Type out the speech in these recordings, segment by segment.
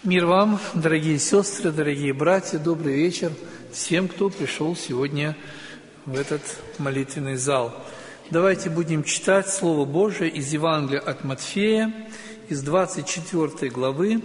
Мир вам, дорогие сестры, дорогие братья, добрый вечер всем, кто пришел сегодня в этот молитвенный зал. Давайте будем читать Слово Божие из Евангелия от Матфея, из 24 главы,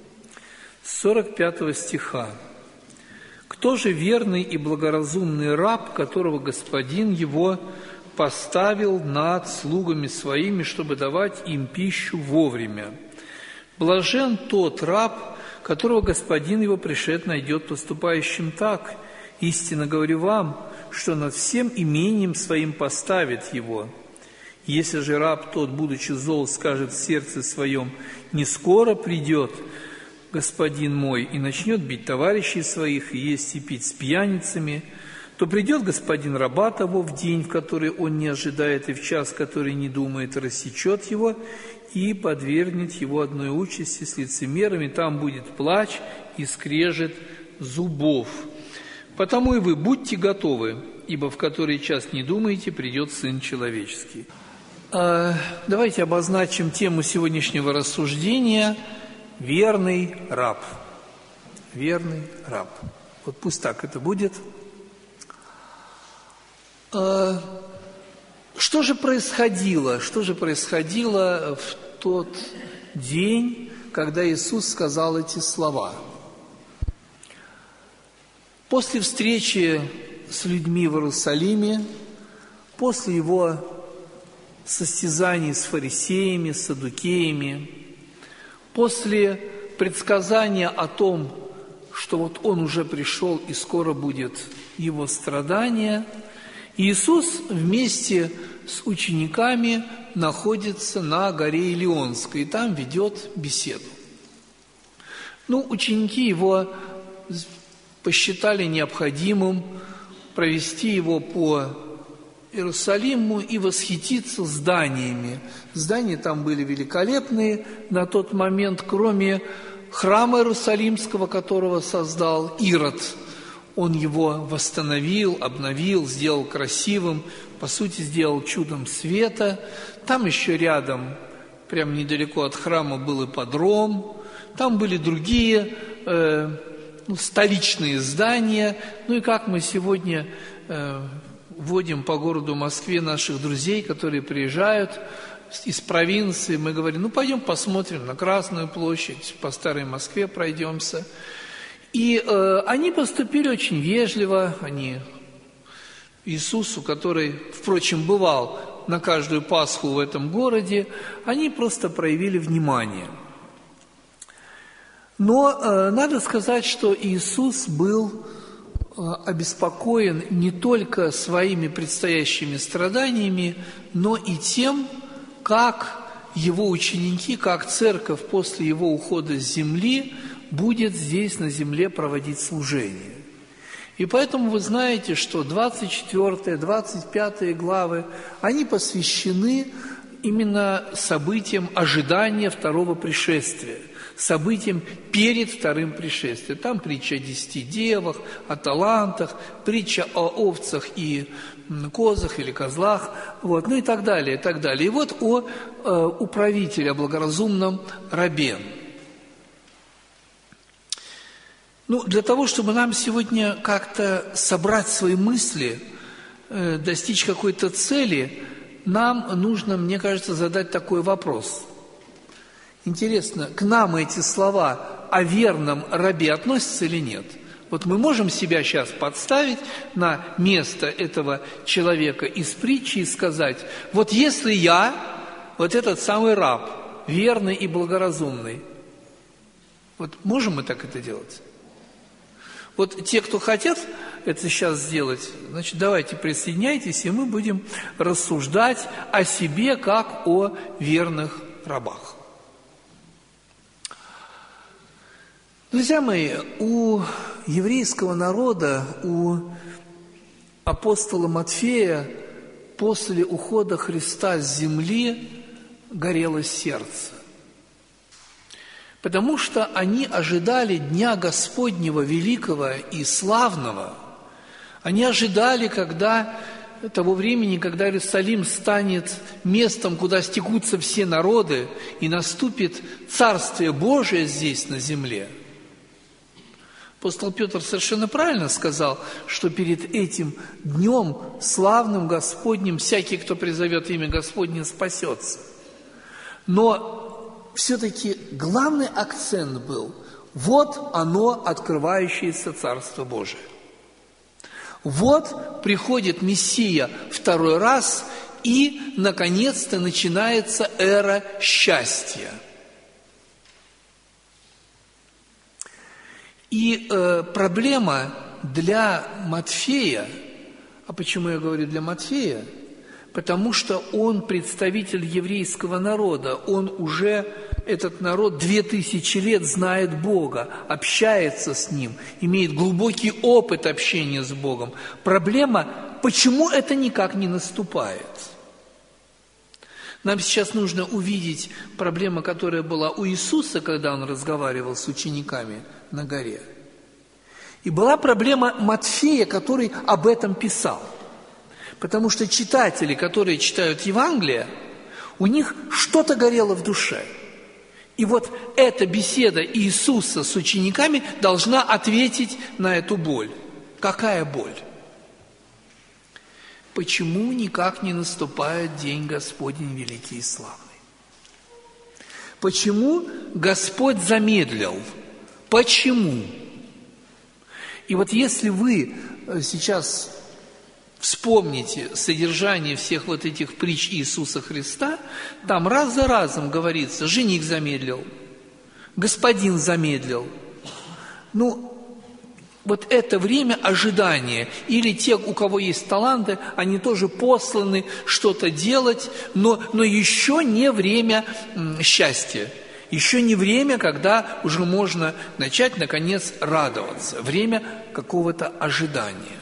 45 стиха. «Кто же верный и благоразумный раб, которого господин его поставил над слугами своими, чтобы давать им пищу вовремя? Блажен тот раб, которого господин его пришед найдет поступающим так. Истинно говорю вам, что над всем имением своим поставит его. Если же раб тот, будучи зол, скажет в сердце своем: не скоро придет господин мой, и начнет бить товарищей своих, и есть и пить с пьяницами, то придет господин раба того в день, в который он не ожидает, и в час, в который не думает, рассечет его и подвергнет его одной участи с лицемерами, там будет плач и скрежет зубов. Потому и вы будьте готовы, ибо в который час не думаете, придет Сын Человеческий». Давайте обозначим тему сегодняшнего рассуждения – верный раб. Верный раб. Вот пусть так это будет. Что же происходило в тот день, когда Иисус сказал эти слова? После встречи с людьми в Иерусалиме, после Его состязаний с фарисеями, с саддукеями, после предсказания о том, что вот Он уже пришел и скоро будет Его страдание, Иисус вместе с учениками находится на горе Илионской, и там ведет беседу. Ученики Его посчитали необходимым провести Его по Иерусалиму и восхититься зданиями. Здания там были великолепные на тот момент, кроме храма Иерусалимского, которого создал Ирод. Он его восстановил, обновил, сделал красивым, по сути, сделал чудом света. Там еще рядом, прям недалеко от храма, был ипподром. Там были другие столичные здания. И как мы сегодня водим по городу Москве наших друзей, которые приезжают из провинции, мы говорим: пойдем посмотрим на Красную площадь, по Старой Москве пройдемся. И они поступили очень вежливо, Иисусу, который, впрочем, бывал на каждую Пасху в этом городе, они просто проявили внимание. Но надо сказать, что Иисус был обеспокоен не только своими предстоящими страданиями, но и тем, как Его ученики, как церковь после Его ухода с земли будет здесь на земле проводить служение. И поэтому вы знаете, что 24, 25 главы, они посвящены именно событиям ожидания второго пришествия, событиям перед вторым пришествием. Там притча о 10 девах, о талантах, притча о овцах и козах или козлах, и так далее, и так далее. И вот о управителе, о благоразумном рабе. Для того, чтобы нам сегодня как-то собрать свои мысли, достичь какой-то цели, нам нужно, мне кажется, задать такой вопрос. Интересно, к нам эти слова о верном рабе относятся или нет? Вот мы можем себя сейчас подставить на место этого человека из притчи и сказать: вот если я, вот этот самый раб, верный и благоразумный, вот можем мы так это делать? Вот те, кто хотят это сейчас сделать, значит, давайте присоединяйтесь, и мы будем рассуждать о себе как о верных рабах. Друзья мои, у еврейского народа, у апостола Матфея после ухода Христа с земли горело сердце. Потому что они ожидали Дня Господнего великого и славного. Они ожидали, когда того времени, когда Иерусалим станет местом, куда стекутся все народы, и наступит Царствие Божие здесь, на земле. Апостол Петр совершенно правильно сказал, что перед этим днем славным Господним всякий, кто призовет имя Господне, спасется. Но все-таки главный акцент был: вот оно, открывающееся Царство Божие. Вот приходит Мессия второй раз, и, наконец-то, начинается эра счастья. И проблема для Матфея, а почему я говорю для Матфея? Потому что он представитель еврейского народа, он уже, этот народ, 2000 лет знает Бога, общается с Ним, имеет глубокий опыт общения с Богом. Проблема, почему это никак не наступает? Нам сейчас нужно увидеть проблему, которая была у Иисуса, когда Он разговаривал с учениками на горе. И была проблема Матфея, который об этом писал. Потому что читатели, которые читают Евангелие, у них что-то горело в душе. И вот эта беседа Иисуса с учениками должна ответить на эту боль. Какая боль? Почему никак не наступает день Господень великий и славный? Почему Господь замедлил? Почему? И вот если вы сейчас вспомните содержание всех вот этих притч Иисуса Христа, там раз за разом говорится: жених замедлил, господин замедлил. Вот это время ожидания. Или те, у кого есть таланты, они тоже посланы что-то делать, но еще не время счастья. Еще не время, когда уже можно начать, наконец, радоваться. Время какого-то ожидания.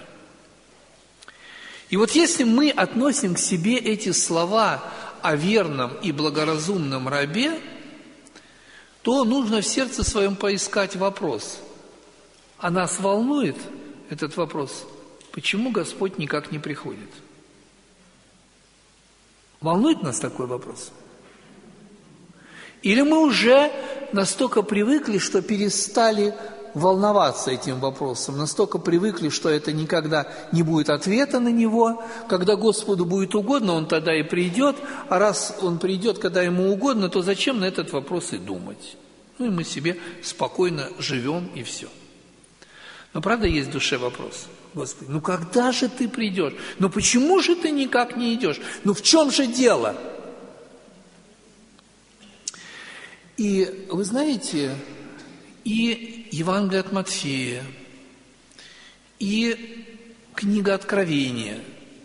И вот если мы относим к себе эти слова о верном и благоразумном рабе, то нужно в сердце своем поискать вопрос. А нас волнует этот вопрос: почему Господь никак не приходит? Волнует нас такой вопрос? Или мы уже настолько привыкли, что перестали волноваться этим вопросом, настолько привыкли, что это никогда не будет ответа на него. Когда Господу будет угодно, Он тогда и придет, а раз Он придет, когда Ему угодно, то зачем на этот вопрос и думать? И мы себе спокойно живем, и все. Но правда есть в душе вопрос: Господи, когда же Ты придешь? Почему же Ты никак не идешь? В чем же дело? И вы знаете, и Евангелие от Матфея, и книга Откровения,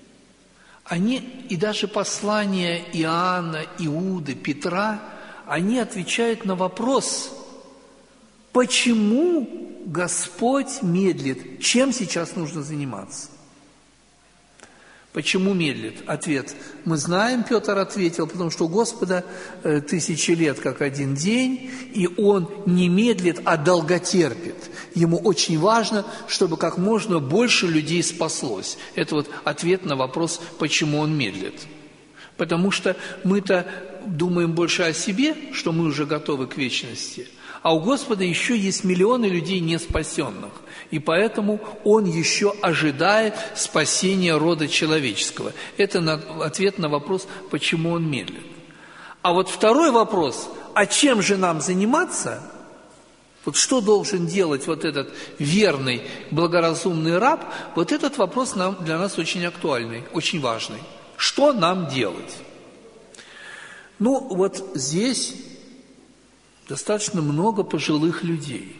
и даже послания Иоанна, Иуды, Петра, они отвечают на вопрос: почему Господь медлит? Чем сейчас нужно заниматься? Почему медлит? Ответ: мы знаем, Петр ответил, потому что у Господа 1000 лет, как один день, и Он не медлит, а долготерпит. Ему очень важно, чтобы как можно больше людей спаслось. Это вот ответ на вопрос, почему Он медлит. Потому что мы-то думаем больше о себе, что мы уже готовы к вечности, а у Господа еще есть миллионы людей неспасенных. И поэтому Он еще ожидает спасения рода человеческого. Это ответ на вопрос, почему Он медлит. А вот второй вопрос: а чем же нам заниматься? Вот что должен делать вот этот верный, благоразумный раб? Вот этот вопрос для нас очень актуальный, очень важный. Что нам делать? Вот здесь достаточно много пожилых людей.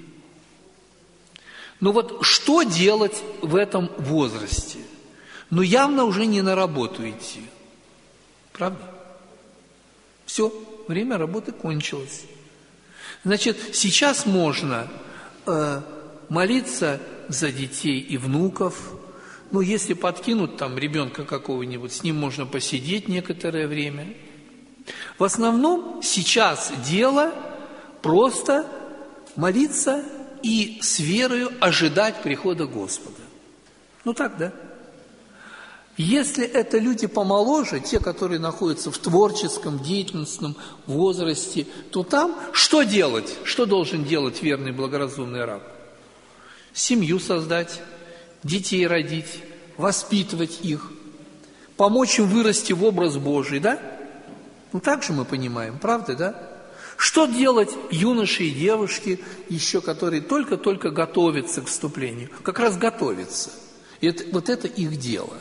Что делать в этом возрасте? Явно уже не на работу идти. Правда? Все, время работы кончилось. Значит, сейчас можно молиться за детей и внуков. Если подкинут там ребенка какого-нибудь, с ним можно посидеть некоторое время. В основном сейчас дело просто молиться и с верою ожидать прихода Господа. Так, да? Если это люди помоложе, те, которые находятся в творческом, деятельностном возрасте, то там что делать? Что должен делать верный благоразумный раб? Семью создать, детей родить, воспитывать их, помочь им вырасти в образ Божий, да? Ну, так же мы понимаем, правда, да? Что делать юноши и девушки, еще которые только-только готовятся к вступлению? Как раз готовятся. И вот это их дело.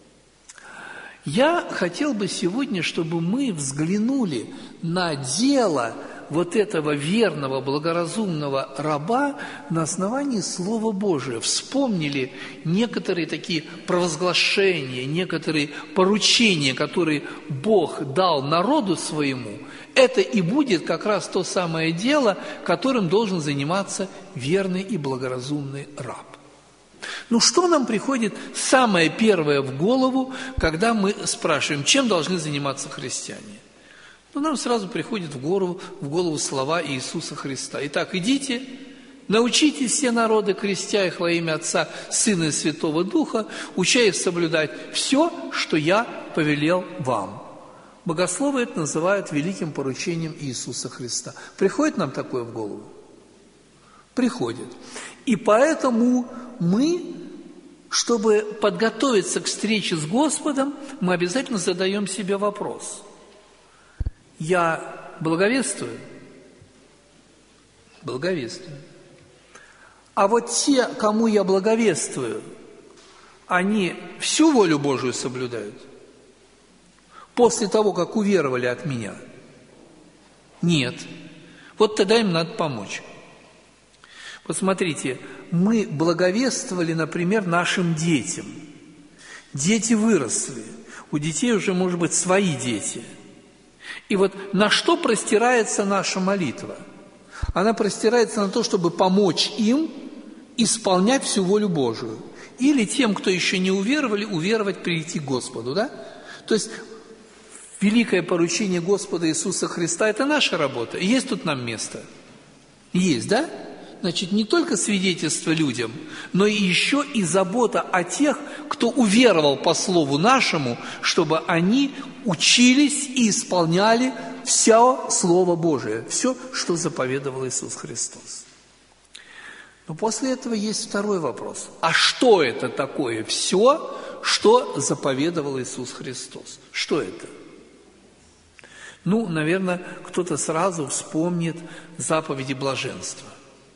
Я хотел бы сегодня, чтобы мы взглянули на дело вот этого верного, благоразумного раба на основании Слова Божия. Вспомнили некоторые такие провозглашения, некоторые поручения, которые Бог дал народу своему. Это и будет как раз то самое дело, которым должен заниматься верный и благоразумный раб. Ну, что нам приходит самое первое в голову, когда мы спрашиваем, чем должны заниматься христиане? Ну, нам сразу приходит в голову слова Иисуса Христа. Итак, идите, научите все народы, крестя их во имя Отца, Сына и Святого Духа, уча их соблюдать все, что я повелел вам. Богословы это называют великим поручением Иисуса Христа. Приходит нам такое в голову? Приходит. И поэтому мы, чтобы подготовиться к встрече с Господом, мы обязательно задаем себе вопрос. Я благовествую? Благовествую. А вот те, кому я благовествую, они всю волю Божию соблюдают? После того, как уверовали от меня? Нет. Вот тогда им надо помочь. Посмотрите, мы благовествовали, например, нашим детям. Дети выросли. У детей уже, может быть, свои дети. И вот на что простирается наша молитва? Она простирается на то, чтобы помочь им исполнять всю волю Божию. Или тем, кто еще не уверовали, уверовать, прийти к Господу, да? То есть великое поручение Господа Иисуса Христа – это наша работа. Есть тут нам место? Есть, да? Значит, не только свидетельство людям, но и еще и забота о тех, кто уверовал по слову нашему, чтобы они учились и исполняли все Слово Божие, все, что заповедовал Иисус Христос. Но после этого есть второй вопрос. А что это такое все, что заповедовал Иисус Христос? Что это? Ну, наверное, кто-то сразу вспомнит заповеди блаженства.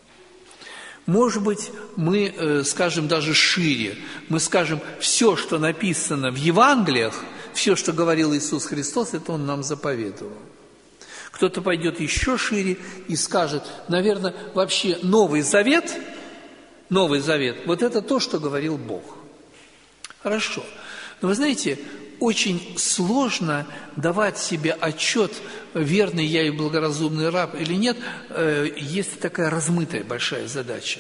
Может быть, мы скажем даже шире. Мы скажем, все, что написано в Евангелиях, все, что говорил Иисус Христос, это Он нам заповедовал. Кто-то пойдет еще шире и скажет, наверное, вообще Новый Завет, вот это то, что говорил Бог. Хорошо. Но вы знаете, очень сложно давать себе отчет, верный я и благоразумный раб или нет, есть такая размытая большая задача.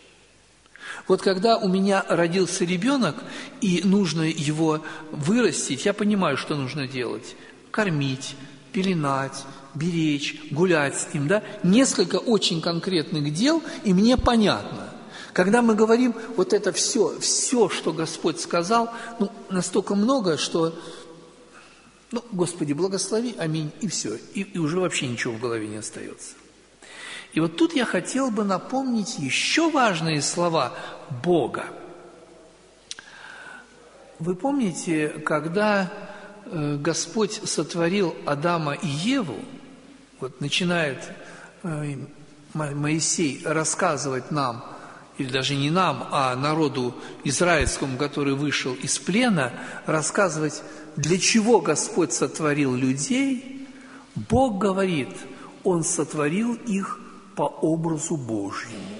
Вот когда у меня родился ребенок, и нужно его вырастить, я понимаю, что нужно делать. Кормить, пеленать, беречь, гулять с ним, да? Несколько очень конкретных дел, и мне понятно. Когда мы говорим вот это все, что Господь сказал, ну, настолько много, что, ну, Господи, благослови, аминь, и все. И уже вообще ничего в голове не остается. И вот тут я хотел бы напомнить еще важные слова Бога. Вы помните, когда Господь сотворил Адама и Еву, вот начинает Моисей рассказывать нам, или даже не нам, а народу израильскому, который вышел из плена, рассказывать, для чего Господь сотворил людей, Бог говорит, Он сотворил их по образу Божьему.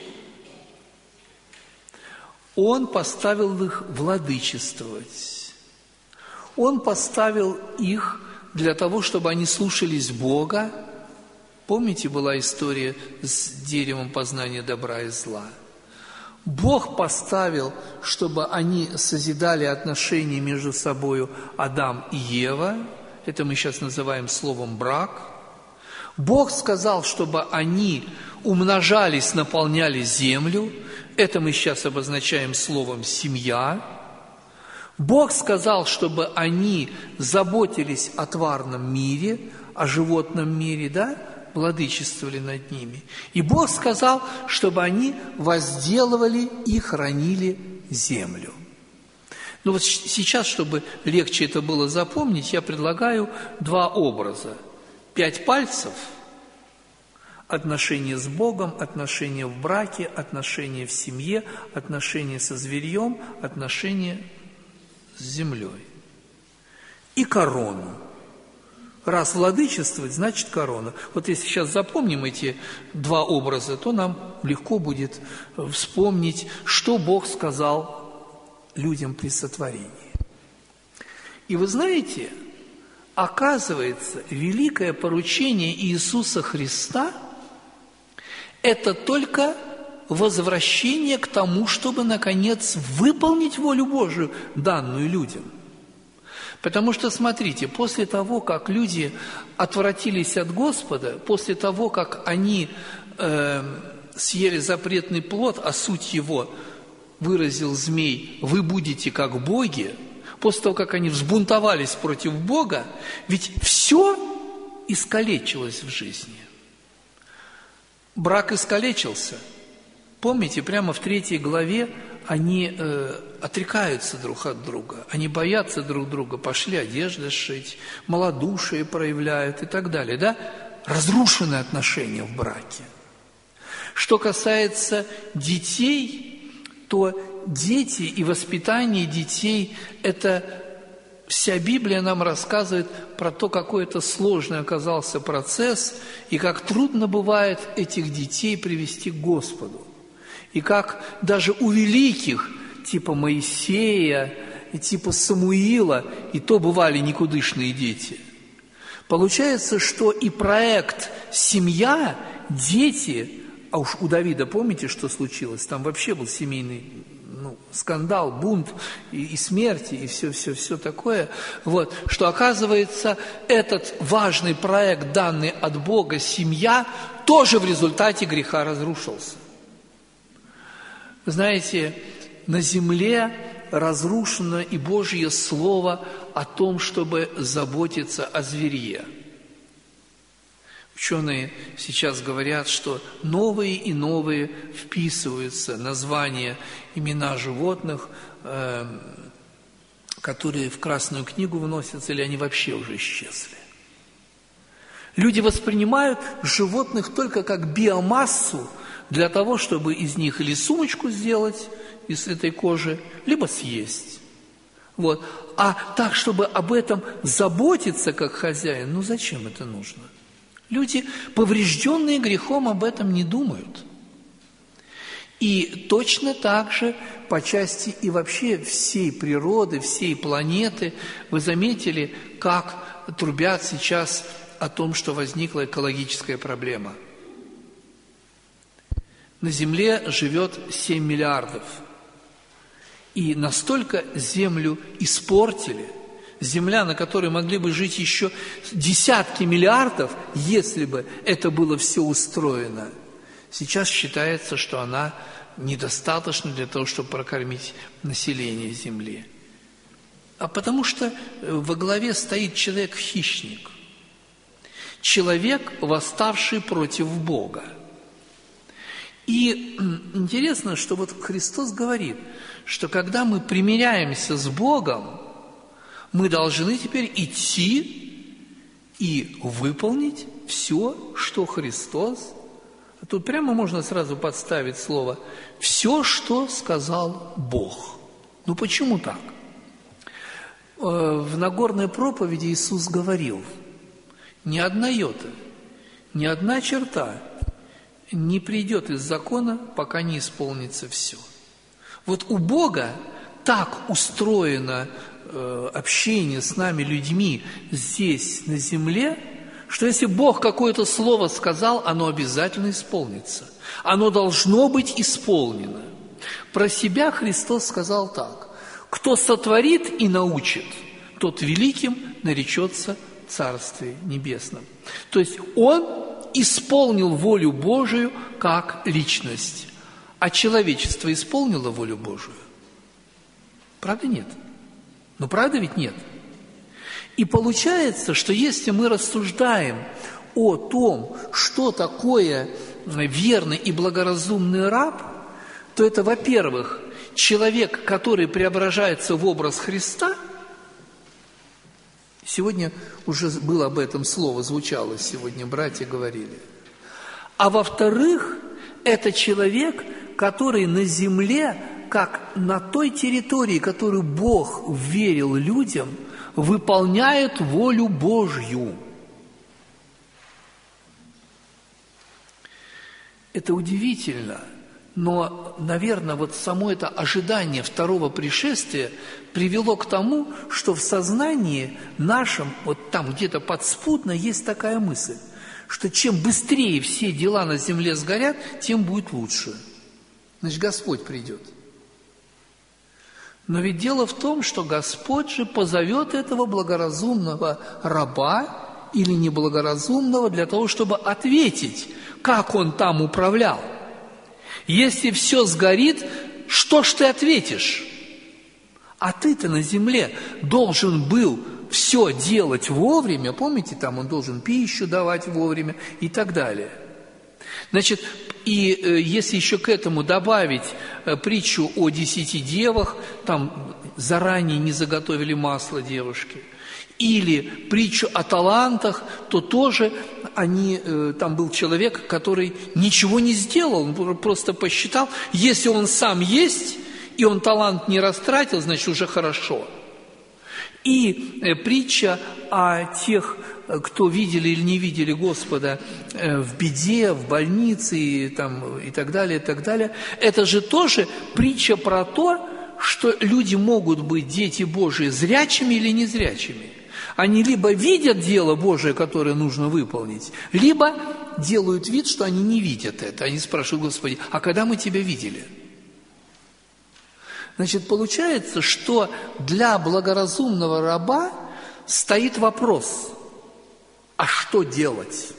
Он поставил их владычествовать. Он поставил их для того, чтобы они слушались Бога. Помните, была история с деревом познания добра и зла? Бог поставил, чтобы они созидали отношения между собой Адам и Ева. Это мы сейчас называем словом «брак». Бог сказал, чтобы они умножались, наполняли землю. Это мы сейчас обозначаем словом «семья». Бог сказал, чтобы они заботились о тварном мире, о животном мире, да, владычествовали над ними. И Бог сказал, чтобы они возделывали и хранили землю. Ну вот сейчас, чтобы легче это было запомнить, я предлагаю два образа. 5 пальцев, отношения с Богом, отношения в браке, отношения в семье, отношения со зверьем, отношения с землей. И корону. Раз владычествовать, значит корона. Вот если сейчас запомним эти два образа, то нам легко будет вспомнить, что Бог сказал людям при сотворении. И вы знаете, оказывается, великое поручение Иисуса Христа – это только возвращение к тому, чтобы, наконец, выполнить волю Божию, данную людям. Потому что, смотрите, после того, как люди отвратились от Господа, после того, как они съели запретный плод, а суть его выразил змей, вы будете как боги, после того, как они взбунтовались против Бога, ведь все искалечилось в жизни. Брак искалечился. Помните, прямо в 3 главе они отрекаются друг от друга, они боятся друг друга, пошли одежды сшить, малодушие проявляют и так далее. Да? Разрушены отношения в браке. Что касается детей, то дети и воспитание детей – это вся Библия нам рассказывает про то, какой это сложный оказался процесс, и как трудно бывает этих детей привести к Господу. И как даже у великих, типа Моисея, и типа Самуила, и то бывали никудышные дети. Получается, что и проект «Семья», дети, а уж у Давида, помните, что случилось? Там вообще был семейный скандал, бунт и смерти, и все такое. Вот, что, оказывается, этот важный проект, данный от Бога, семья, тоже в результате греха разрушился. Вы знаете, на земле разрушено и Божье Слово о том, чтобы заботиться о зверье. Ученые сейчас говорят, что новые и новые вписываются названия, имена животных, которые в Красную книгу вносятся, или они вообще уже исчезли. Люди воспринимают животных только как биомассу для того, чтобы из них или сумочку сделать из этой кожи, либо съесть. Вот. А так, чтобы об этом заботиться как хозяин, ну зачем это нужно? Люди, поврежденные грехом, об этом не думают. И точно так же по части и вообще всей природы, всей планеты, вы заметили, как трубят сейчас о том, что возникла экологическая проблема. На Земле живет 7 миллиардов. И настолько Землю испортили, Земля, на которой могли бы жить еще десятки миллиардов, если бы это было все устроено, сейчас считается, что она недостаточна для того, чтобы прокормить население Земли. А потому что во главе стоит человек-хищник, человек, восставший против Бога. И интересно, что вот Христос говорит, что когда мы примиряемся с Богом, мы должны теперь идти и выполнить все, что Христос. Тут прямо можно сразу подставить слово «все, что сказал Бог». Ну почему так? В Нагорной проповеди Иисус говорил: ни одна йота, ни одна черта не придет из закона, пока не исполнится все. Вот у Бога так устроено общение с нами, людьми, здесь, на земле, что если Бог какое-то слово сказал, оно обязательно исполнится. Оно должно быть исполнено. Про себя Христос сказал так: кто сотворит и научит, тот великим наречется в Царстве Небесном. То есть Он исполнил волю Божию как личность. А человечество исполнило волю Божию? Правда, нет? Но правда ведь нет? И получается, что если мы рассуждаем о том, что такое верный и благоразумный раб, то это, во-первых, человек, который преображается в образ Христа. Сегодня уже было об этом слово, звучало сегодня, братья говорили. А во-вторых, это человек, который на земле, как на той территории, которую Бог верил людям, выполняет волю Божью. Это удивительно, но, наверное, вот само это ожидание второго пришествия привело к тому, что в сознании нашем, вот там где-то подспудно есть такая мысль, что чем быстрее все дела на земле сгорят, тем будет лучше. Значит, Господь придет. Но ведь дело в том, что Господь же позовет этого благоразумного раба или неблагоразумного для того, чтобы ответить, как он там управлял. Если все сгорит, что ж ты ответишь? А ты-то на земле должен был все делать вовремя, помните, там он должен пищу давать вовремя и так далее. Значит, и если еще к этому добавить притчу о 10 девах, там заранее не заготовили масло девушки, или притчу о талантах, то тоже там был человек, который ничего не сделал, он просто посчитал, если он сам есть, и он талант не растратил, значит, уже хорошо. И притча о тех, кто видели или не видели Господа в беде, в больнице и так далее, это же тоже притча про то, что люди могут быть, дети Божии, зрячими или незрячими. Они либо видят дело Божие, которое нужно выполнить, либо делают вид, что они не видят это. Они спрашивают: Господи, а когда мы Тебя видели? Значит, получается, что для благоразумного раба стоит вопрос: а что делать?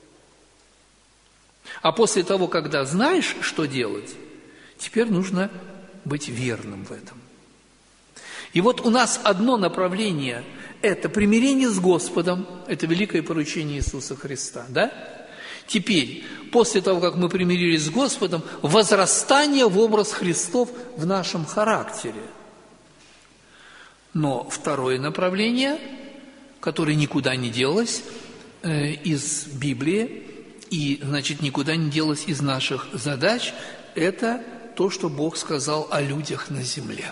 А после того, когда знаешь, что делать, теперь нужно быть верным в этом. И вот у нас одно направление – это примирение с Господом, это великое поручение Иисуса Христа, да? Теперь, после того, как мы примирились с Господом, возрастание в образ Христов в нашем характере. Но второе направление, которое никуда не делось из Библии и, значит, никуда не делось из наших задач, это то, что Бог сказал о людях на земле.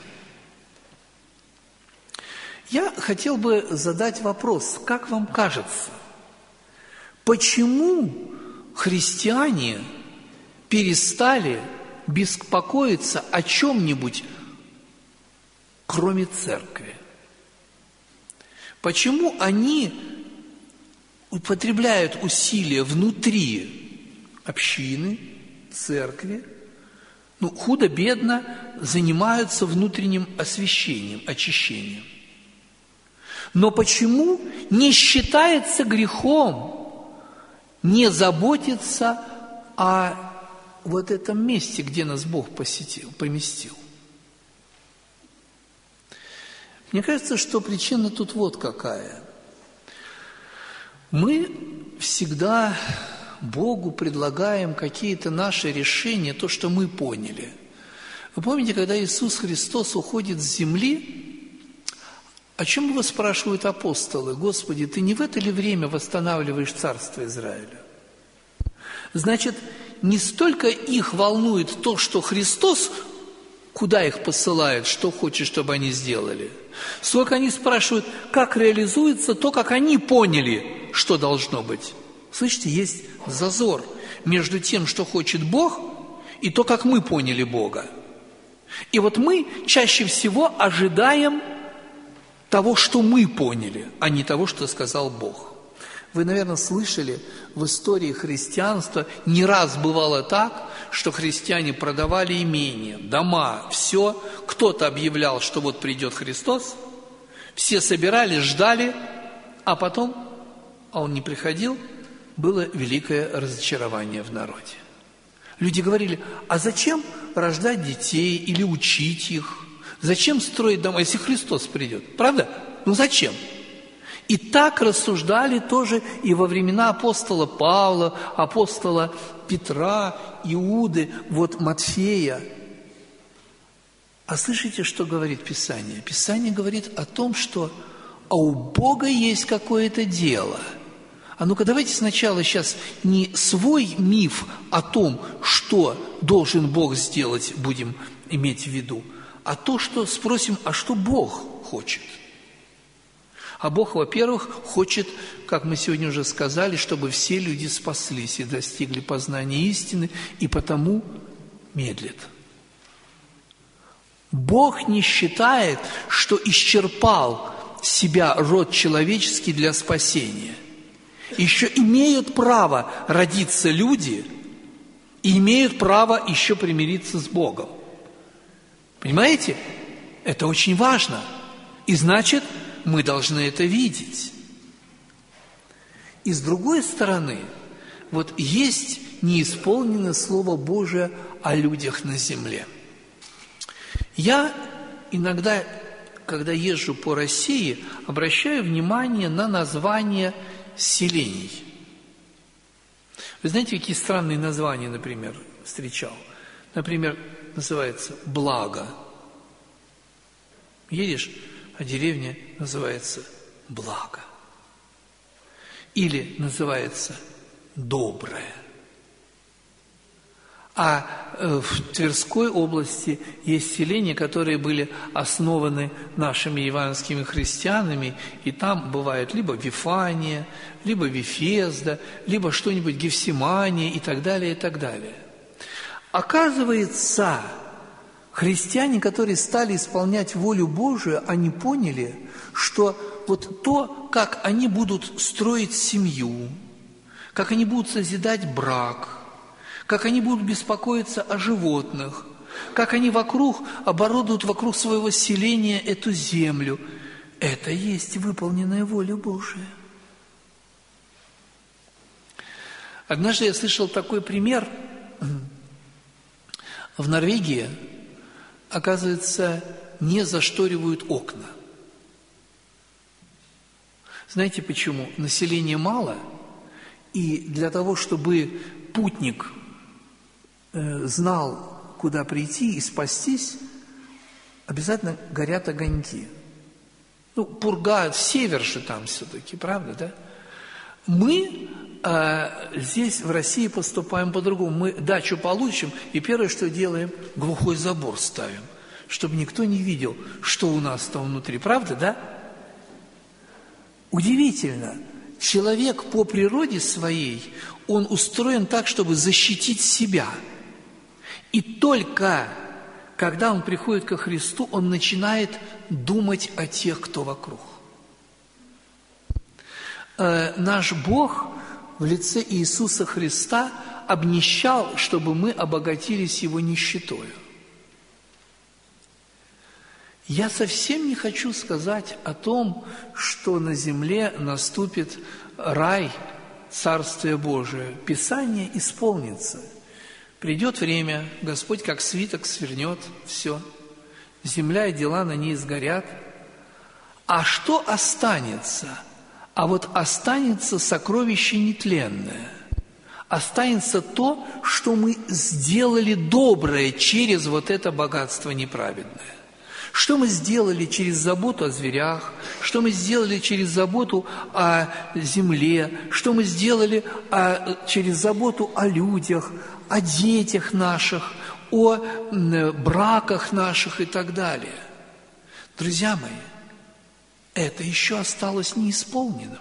Я хотел бы задать вопрос: как вам кажется, почему христиане перестали беспокоиться о чем-нибудь, кроме церкви? Почему они употребляют усилия внутри общины, церкви, худо-бедно занимаются внутренним освящением, очищением? Но почему не считается грехом не заботиться о вот этом месте, где нас Бог поместил? Мне кажется, что причина тут вот какая. Мы всегда Богу предлагаем какие-то наши решения, то, что мы поняли. Вы помните, когда Иисус Христос уходит с земли, о чем его спрашивают апостолы? Господи, Ты не в это ли время восстанавливаешь царство Израиля? Значит, не столько их волнует то, что Христос, куда их посылает, что хочет, чтобы они сделали, сколько они спрашивают, как реализуется то, как они поняли, что должно быть. Слышите, есть зазор между тем, что хочет Бог, и то, как мы поняли Бога. И вот мы чаще всего ожидаем того, что мы поняли, а не того, что сказал Бог. Вы, наверное, слышали, в истории христианства не раз бывало так, что христиане продавали имения, дома, все. Кто-то объявлял, что вот придет Христос, все собирались, ждали, а потом, Он не приходил, было великое разочарование в народе. Люди говорили: а зачем рождать детей или учить их? Зачем строить дома, если Христос придет? Правда? Ну зачем? И так рассуждали тоже и во времена апостола Павла, апостола Петра, Иуды, вот Матфея. А слышите, что говорит Писание? Писание говорит о том, что у Бога есть какое-то дело. А ну-ка давайте сначала сейчас не свой миф о том, что должен Бог сделать, будем иметь в виду, а то, что спросим, а что Бог хочет? А Бог, во-первых, хочет, как мы сегодня уже сказали, чтобы все люди спаслись и достигли познания истины, и потому медлит. Бог не считает, что исчерпал себя род человеческий для спасения. Еще имеют право родиться люди и имеют право еще примириться с Богом. Понимаете? Это очень важно. И значит, мы должны это видеть. И с другой стороны, вот есть неисполненное Слово Божие о людях на земле. Я иногда, когда езжу по России, обращаю внимание на названия селений. Вы знаете, какие странные названия, например, встречал? Например, называется «Благо». Едешь, а деревня называется «Благо». Или называется «Доброе». А в Тверской области есть селения, которые были основаны нашими евангельскими христианами, и там бывает либо Вифания, либо Вифезда, либо что-нибудь Гефсимания и так далее, и так далее. Оказывается, христиане, которые стали исполнять волю Божию, они поняли, что вот то, как они будут строить семью, как они будут созидать брак, как они будут беспокоиться о животных, как они оборудуют вокруг своего селения эту землю. Это есть выполненная воля Божия. Однажды я слышал такой пример. В Норвегии, оказывается, не зашторивают окна. Знаете почему? Населения мало, и для того, чтобы путник знал, куда прийти и спастись, обязательно горят огоньки. Ну, пурга, север же там все-таки, правда, да? Мы здесь, в России, поступаем по-другому. Мы дачу получим, и первое, что делаем, глухой забор ставим, чтобы никто не видел, что у нас там внутри. Правда, да? Удивительно. Человек по природе своей, он устроен так, чтобы защитить себя. И только когда он приходит ко Христу, он начинает думать о тех, кто вокруг. Наш Бог в лице Иисуса Христа обнищал, чтобы мы обогатились Его нищетою. Я совсем не хочу сказать о том, что на земле наступит рай, Царствие Божие. Писание исполнится. Придет время, Господь как свиток свернет все. Земля и дела на ней сгорят. А что останется? А вот останется сокровище нетленное. Останется то, что мы сделали доброе через вот это богатство неправедное. Что мы сделали через заботу о зверях, что мы сделали через заботу о земле, что мы сделали через заботу о людях, о детях наших, о браках наших и так далее. Друзья мои, это еще осталось неисполненным.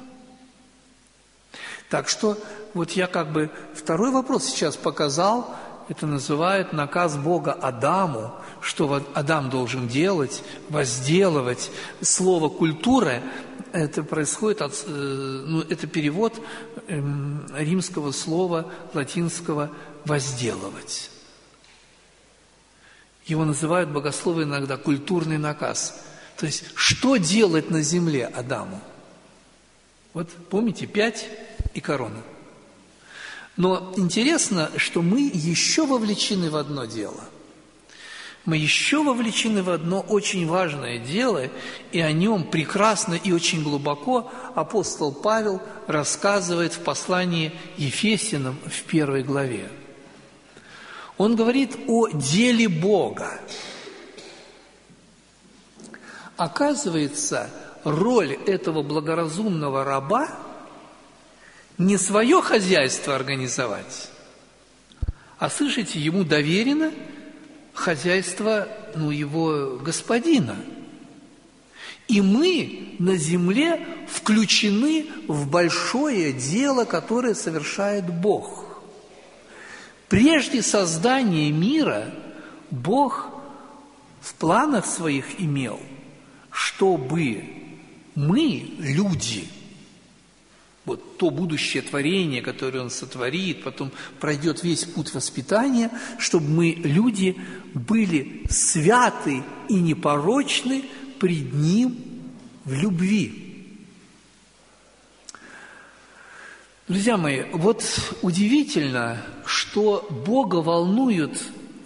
Так что вот я второй вопрос сейчас показал. Это называют наказ Бога Адаму, что Адам должен делать, возделывать. Слово «культура» это происходит это перевод римского слова латинского «возделывать». Его называют богословы иногда «культурный наказ». То есть, что делать на земле Адаму? Вот помните, 5 и корона. Но интересно, что мы еще вовлечены в одно дело. мы еще вовлечены в одно очень важное дело, и о нем прекрасно и очень глубоко апостол Павел рассказывает в послании Ефесянам в 1 главе. Он говорит о деле Бога. Оказывается, роль этого благоразумного раба не свое хозяйство организовать, а, слышите, ему доверено хозяйство, его господина. И мы на земле включены в большое дело, которое совершает Бог. Прежде создания мира Бог в планах своих имел, чтобы мы, люди, вот то будущее творение, которое Он сотворит, потом пройдет весь путь воспитания, чтобы мы, люди, были святы и непорочны пред Ним в любви. Друзья мои, вот удивительно, что Бога волнуют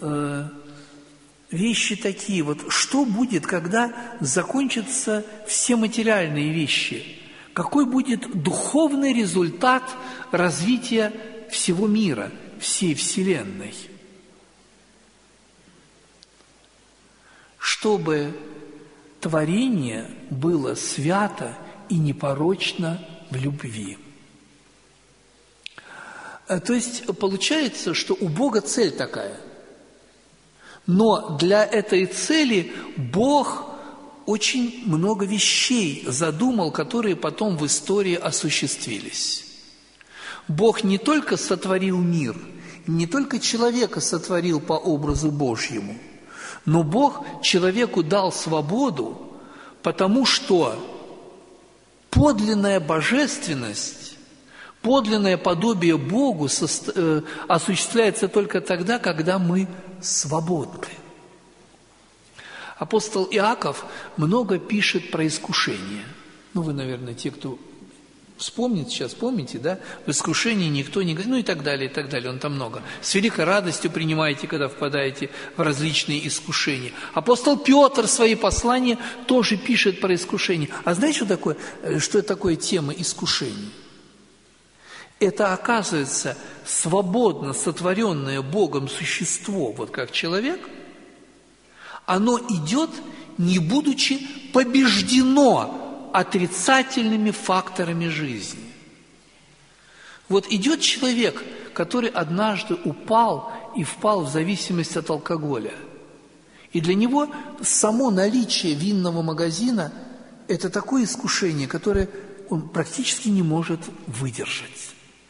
вещи такие. Вот что будет, когда закончатся все материальные вещи? Какой будет духовный результат развития всего мира, всей Вселенной? Чтобы творение было свято и непорочно в любви. То есть получается, что у Бога цель такая. Но для этой цели Бог очень много вещей задумал, которые потом в истории осуществились. Бог не только сотворил мир, не только человека сотворил по образу Божьему, но Бог человеку дал свободу, потому что подлинная божественность, подлинное подобие Богу осуществляется только тогда, когда мы свободны. Апостол Иаков много пишет про искушение. Вы, наверное, те, кто вспомнит сейчас, помните, да? В искушении никто не говорит, и так далее, и так далее. Он там много. С великой радостью принимаете, когда впадаете в различные искушения. Апостол Петр в свои послания тоже пишет про искушение. А знаете, что это такое тема искушений? Это, оказывается, свободно сотворенное Богом существо, вот как человек, оно идет, не будучи побеждено отрицательными факторами жизни. Вот идет человек, который однажды упал и впал в зависимость от алкоголя. И для него само наличие винного магазина – это такое искушение, которое он практически не может выдержать.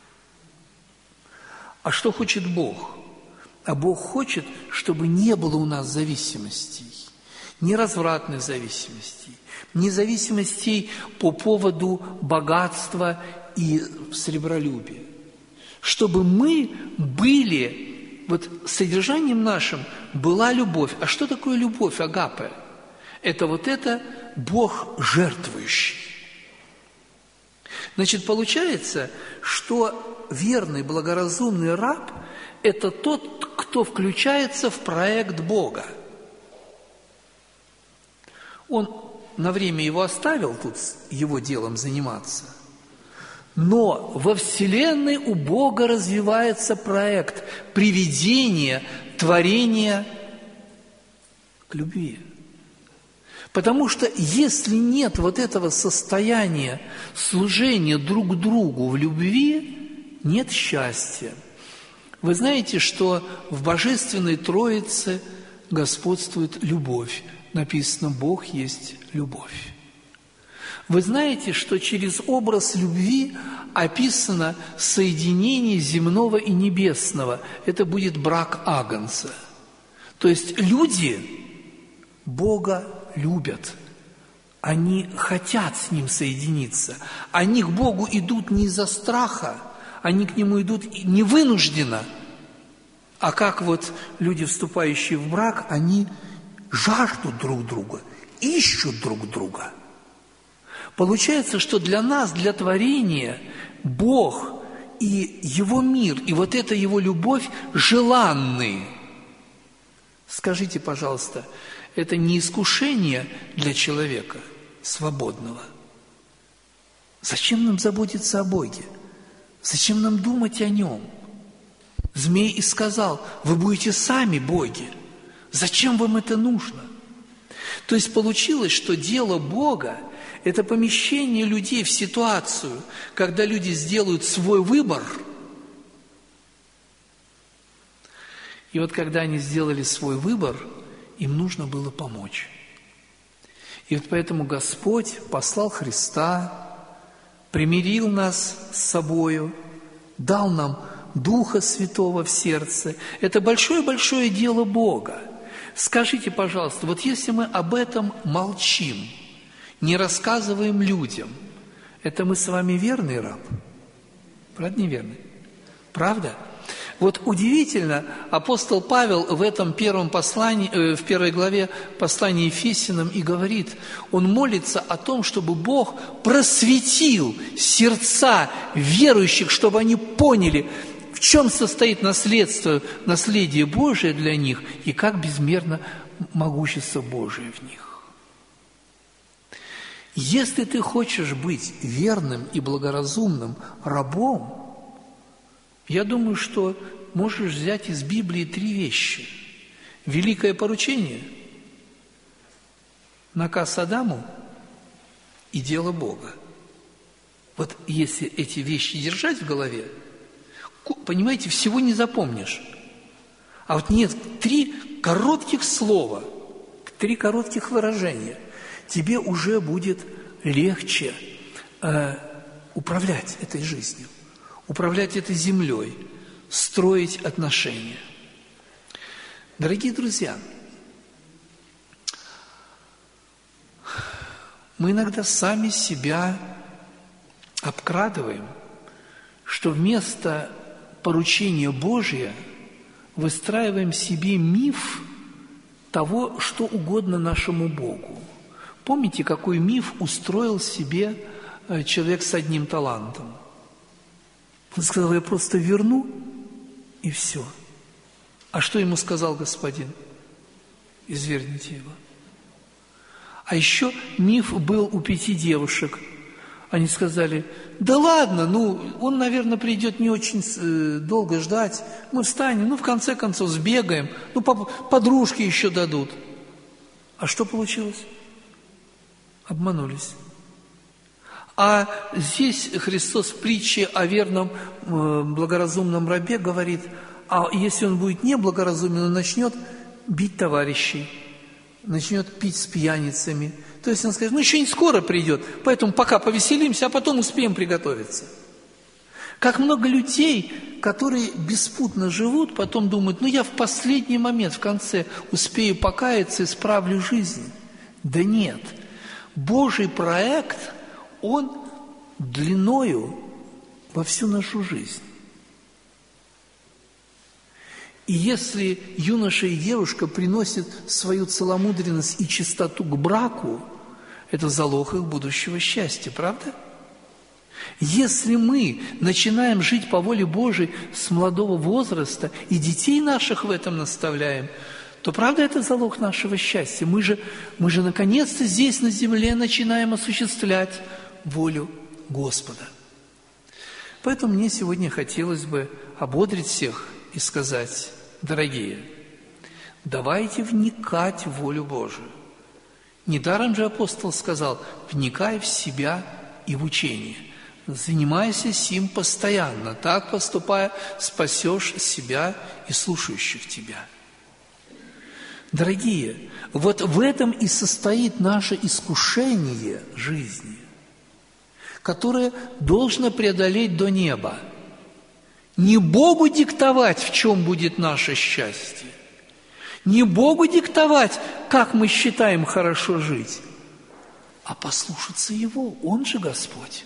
А что хочет Бог? А Бог хочет, чтобы не было у нас зависимостей, ни развратных зависимостей, ни зависимостей по поводу богатства и сребролюбия. Чтобы мы были, содержанием нашим была любовь. А что такое любовь, агапе? Это Бог жертвующий. Значит, получается, что верный, благоразумный раб – это тот, кто включается в проект Бога. Он на время его оставил тут его делом заниматься, но во Вселенной у Бога развивается проект приведения, творения к любви. Потому что если нет этого состояния служения друг другу в любви, нет счастья. Вы знаете, что в Божественной Троице господствует любовь. Написано, Бог есть любовь. Вы знаете, что через образ любви описано соединение земного и небесного. Это будет брак агнца. То есть люди Бога любят. Они хотят с Ним соединиться. Они к Богу идут не из-за страха, они к Нему идут не вынужденно, а как люди, вступающие в брак, они жаждут друг друга, ищут друг друга. Получается, что для нас, для творения, Бог и Его мир, и эта Его любовь желанны. Скажите, пожалуйста, это не искушение для человека свободного? Зачем нам заботиться о Боге? Зачем нам думать о Нем? Змей и сказал: вы будете сами боги. Зачем вам это нужно? То есть получилось, что дело Бога – это помещение людей в ситуацию, когда люди сделают свой выбор. И вот когда они сделали свой выбор, им нужно было помочь. И вот поэтому Господь послал Христа, примирил нас с собою, дал нам Духа Святого в сердце. Это большое-большое дело Бога. Скажите, пожалуйста, вот если мы об этом молчим, не рассказываем людям, это мы с вами верный раб? Правда, неверный? Правда? Вот удивительно, апостол Павел в этом первом послании, в первой главе послания Ефесянам и говорит, он молится о том, чтобы Бог просветил сердца верующих, чтобы они поняли, в чем состоит наследие Божие для них и как безмерно могущество Божие в них. Если ты хочешь быть верным и благоразумным рабом, я думаю, что можешь взять из Библии 3 вещи. Великое поручение, наказ Адаму и дело Бога. Вот если эти вещи держать в голове, понимаете, всего не запомнишь. А вот нет, 3 коротких слова, 3 коротких выражения, тебе уже будет легче управлять этой жизнью, управлять этой землей, строить отношения. Дорогие друзья, мы иногда сами себя обкрадываем, что вместо поручения Божия выстраиваем себе миф того, что угодно нашему Богу. Помните, какой миф устроил себе человек с одним талантом? Он сказал: я просто верну, и все. А что ему сказал Господин? Извергните его. А еще миф был у 5 девушек. Они сказали: да ладно, он, наверное, придет не очень долго ждать. Мы встанем, в конце концов сбегаем, подружки еще дадут. А что получилось? Обманулись. А здесь Христос в притче о верном благоразумном рабе говорит: а если он будет неблагоразумен, он начнет бить товарищей, начнет пить с пьяницами. То есть он скажет: еще не скоро придет, поэтому пока повеселимся, а потом успеем приготовиться. Как много людей, которые беспутно живут, потом думают: я в последний момент, в конце, успею покаяться, исправлю жизнь. Да нет. Божий проект, он длиною во всю нашу жизнь. И если юноша и девушка приносят свою целомудренность и чистоту к браку, это залог их будущего счастья, правда? Если мы начинаем жить по воле Божией с молодого возраста и детей наших в этом наставляем, то правда это залог нашего счастья. Мы же наконец-то здесь на земле начинаем осуществлять волю Господа. Поэтому мне сегодня хотелось бы ободрить всех и сказать: дорогие, давайте вникать в волю Божию. Недаром же апостол сказал: вникай в себя и в учение. Занимайся сим постоянно, так поступая, спасешь себя и слушающих тебя. Дорогие, вот в этом и состоит наше искушение жизни, которое должно преодолеть до неба. Не Богу диктовать, в чем будет наше счастье, не Богу диктовать, как мы считаем хорошо жить, а послушаться Его, Он же Господь.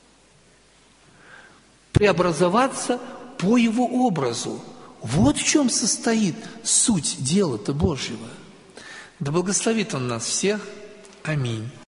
Преобразоваться по Его образу. Вот в чем состоит суть дела-то Божьего. Да благословит Он нас всех. Аминь.